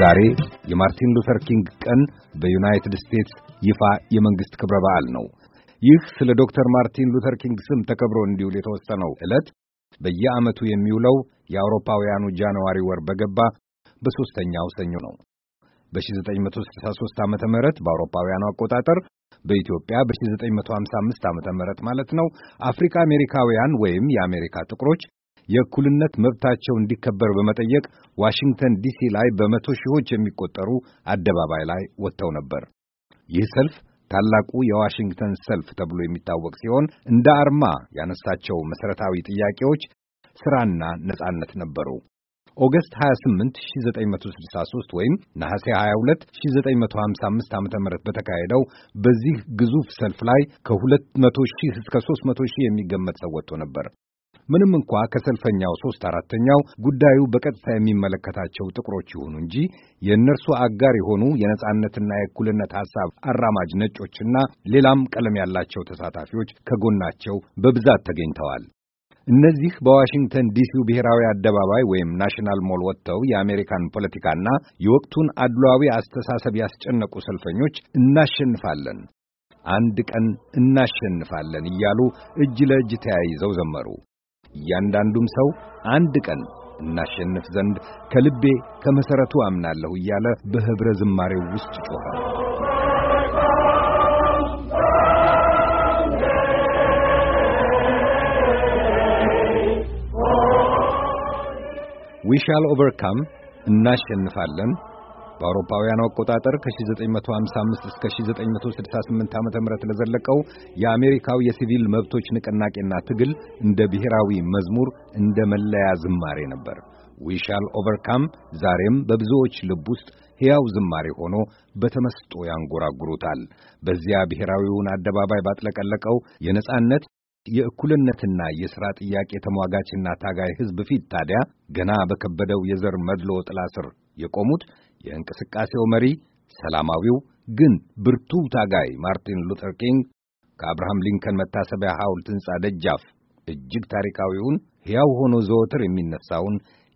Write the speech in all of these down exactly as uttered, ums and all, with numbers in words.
ዛሬ የማርቲን ሉተር ኪንግ ቀን በዩናይትድ ስቴትስ ይፋ የመንግስት ክብረ በዓል ነው። ይህ ስለ ዶክተር ማርቲን ሉተር ኪንግ ስም ተከብሮ እንዲውል የተወሰነው ዕለት በየዓመቱ የሚውለው የአውሮፓውያኑ ጃንዋሪ ወር በገባ በሶስተኛው ሰኞ ነው። በ1963 ዓመተ ምህረት በአውሮፓውያኑ አቆጣጠር በኢትዮጵያ በ1955 ዓመተ ምህረት ማለት ነው አፍሪካ አሜሪካውያን ወይም የአሜሪካ ጥቁሮች የእኩልነት መብታቸው እንዲከበር በመጠየቅ ዋሽንግተን ዲሲ ላይ በመቶ ሺዎች የሚቆጠሩ አደባባይ ላይ ወጥተው ነበር። ይህ ሰልፍ ታላቁ የዋሽንግተን ሰልፍ ተብሎ የሚታወቅ ሲሆን እንደ አርማ ያነሳቸው መሰረታዊ ጥያቄዎች ስራና ነጻነት ነበሩ። ኦገስት ሃያ ስምንት ሺህ ዘጠኝ መቶ ስልሳ ሦስት ወይም ነሐሴ ሃያ ሁለት ሺህ ዘጠኝ መቶ ሃምሳ አምስት ዓመተ ምህረት በተካሄደው በዚህ ግዙፍ ሰልፍ ላይ ከሁለት መቶ ሺህ እስከ ሦስት መቶ ሺህ የሚገመት ሰው ወጥቶ ነበር። ምንም እንኳ ከሰልፈኛው ሦስት አራተኛው ጉዳዩ በቀጥታ የሚመለከታቸው ጥቁሮች ይሁኑ እንጂ የእነርሱ አጋር የሆኑ የነጻነትና የእኩልነት ሐሳብ አራማጅ ነጮችና ሌላም ቀለም ያላቸው ተሳታፊዎች ከጎናቸው በብዛት ተገኝተዋል። እነዚህ በዋሽንግተን ዲሲው ብሔራዊ አደባባይ ወይም ናሽናል ሞል ወጥተው የአሜሪካን ፖለቲካና የወቅቱን አድሏዊ አስተሳሰብ ያስጨነቁ ሰልፈኞች እናሸንፋለን፣ አንድ ቀን እናሸንፋለን እያሉ እጅ ለእጅ ተያይዘው ዘመሩ። እያንዳንዱም ሰው አንድ ቀን እናሸንፍ ዘንድ ከልቤ ከመሰረቱ አምናለሁ እያለ በህብረ ዝማሬው ውስጥ ጮኸ። We shall overcome እናሸንፋለን በአውሮፓውያኑ አቆጣጠር ከ1955 እስከ ሺህ ዘጠኝ መቶ ስልሳ ስምንት ዓመተ ምህረት ለዘለቀው የአሜሪካው የሲቪል መብቶች ንቅናቄና ትግል እንደ ብሔራዊ መዝሙር እንደ መለያ ዝማሬ ነበር። We shall overcome ዛሬም በብዙዎች ልብ ውስጥ ሕያው ዝማሬ ሆኖ በተመስጦ ያንጎራጉሩታል። በዚያ ብሔራዊውን አደባባይ ባጥለቀለቀው የነጻነት የእኩልነትና የሥራ ጥያቄ ተሟጋችና ታጋይ ሕዝብ ፊት ታዲያ ገና በከበደው የዘር መድሎ ጥላ ስር የቆሙት የእንቅስቃሴው መሪ ሰላማዊው ግን ብርቱ ታጋይ ማርቲን ሉተር ኪንግ ከአብርሃም ሊንከን መታሰቢያ ሐውልት ሕንጻ ደጃፍ እጅግ ታሪካዊውን ሕያው ሆኖ ዘወትር የሚነሳውን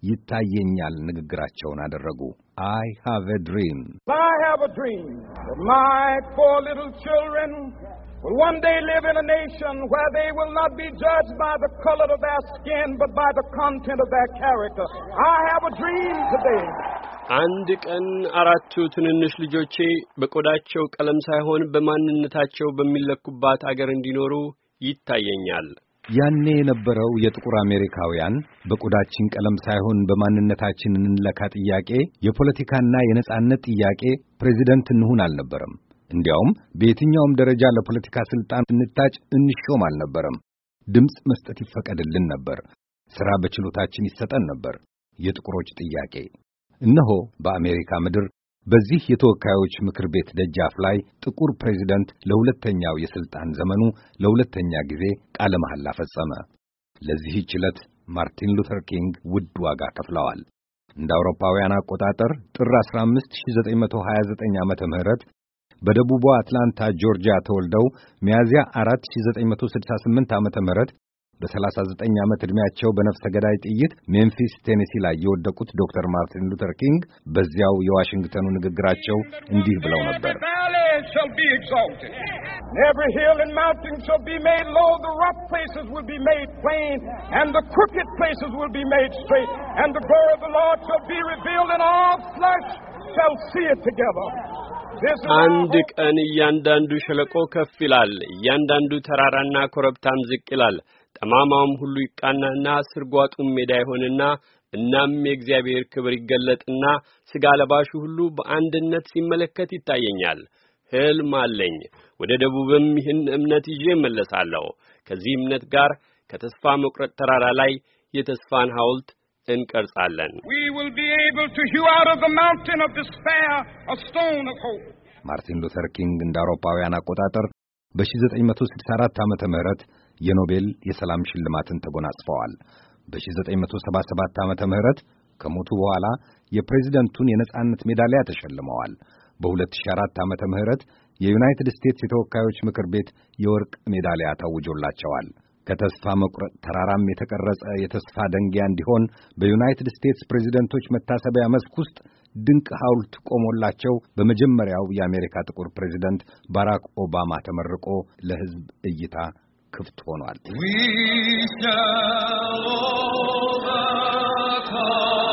ይታየኛል ንግግራቸውን አደረጉ። I have a dream. I have a dream that my four little children will one day live in a nation where they will not be judged by the color of their skin but by the content of their character. I have a dream today. አንድ ቀን አራቱ ትንንሽ ልጆቼ በቆዳቸው ቀለም ሳይሆን በማንነታቸው በሚለኩባት አገር እንዲኖሩ ይታየኛል። ያኔ የነበረው የጥቁር አሜሪካውያን በቆዳችን ቀለም ሳይሆን በማንነታችን እንለካ ጥያቄ የፖለቲካና የነጻነት ጥያቄ ፕሬዚደንት እንሁን አልነበረም። እንዲያውም በየትኛውም ደረጃ ለፖለቲካ ስልጣን እንታጭ እንሾም አልነበረም። ድምጽ መስጠት ይፈቀድልን ነበር። ሥራ በችሎታችን ይሰጠን ነበር የጥቁሮች ጥያቄ። እነሆ በአሜሪካ ምድር በዚህ የተወካዮች ምክር ቤት ደጃፍ ላይ ጥቁር ፕሬዚደንት ለሁለተኛው የስልጣን ዘመኑ ለሁለተኛ ጊዜ ቃለ መሐላ ፈጸመ። ለዚህ ችለት ማርቲን ሉተር ኪንግ ውድ ዋጋ ከፍለዋል። እንደ አውሮፓውያን አቆጣጠር ጥር አስራ አምስት ሺህ ዘጠኝ መቶ ሀያ ዘጠኝ ዓመተ ምህረት በደቡቧ አትላንታ ጆርጂያ ተወልደው ሚያዝያ አራት ሺህ ዘጠኝ መቶ ስልሳ ስምንት ዓመተ ምህረት በሰላሳ ዘጠኝ ዓመት ዕድሜያቸው በነፍሰ ገዳይ ጥይት ሜምፊስ ቴኔሲ ላይ የወደቁት ዶክተር ማርቲን ሉተር ኪንግ በዚያው የዋሽንግተኑ ንግግራቸው እንዲህ ብለው ነበር። Every hill and mountain shall be made low, the rough places will be made plain, and the crooked places will be made straight, and the glory of the Lord shall be revealed, and all flesh shall see it together. አንድ ቀን እያንዳንዱ ሸለቆ ከፍ ይላል፣ እያንዳንዱ ተራራና ኮረብታም ዝቅ ይላል፣ ጠማማውም ሁሉ ይቃናና ስርጓጡም ሜዳ ይሆንና እናም የእግዚአብሔር ክብር ይገለጥና ሥጋ ለባሹ ሁሉ በአንድነት ሲመለከት ይታየኛል። ሕልም አለኝ። ወደ ደቡብም ይህን እምነት ይዤ እመለሳለሁ። ከዚህ እምነት ጋር ከተስፋ መቁረጥ ተራራ ላይ የተስፋን ሐውልት እንቀርጻለን። We will be able to hew out of the mountain of despair a stone of hope. ማርቲን ሉተር ኪንግ እንደ አውሮፓውያን አቆጣጠር በ1964 ዓመተ ምህረት የኖቤል የሰላም ሽልማትን ተጎናጽፈዋል። በ1977 ዓመተ ምህረት ከሞቱ በኋላ የፕሬዝደንቱን የነጻነት ሜዳሊያ ተሸልመዋል። በ2004 ዓመተ ምህረት የዩናይትድ ስቴትስ የተወካዮች ምክር ቤት የወርቅ ሜዳሊያ ታውጆላቸዋል። ከተስፋ መቁረጥ ተራራም የተቀረጸ የተስፋ ደንጊያ እንዲሆን በዩናይትድ ስቴትስ ፕሬዝደንቶች መታሰቢያ መስክ ውስጥ ድንቅ ሐውልት ቆሞላቸው በመጀመሪያው የአሜሪካ ጥቁር ፕሬዝደንት ባራክ ኦባማ ተመርቆ ለሕዝብ እይታ ክፍት ሆኗል። We shall overcome.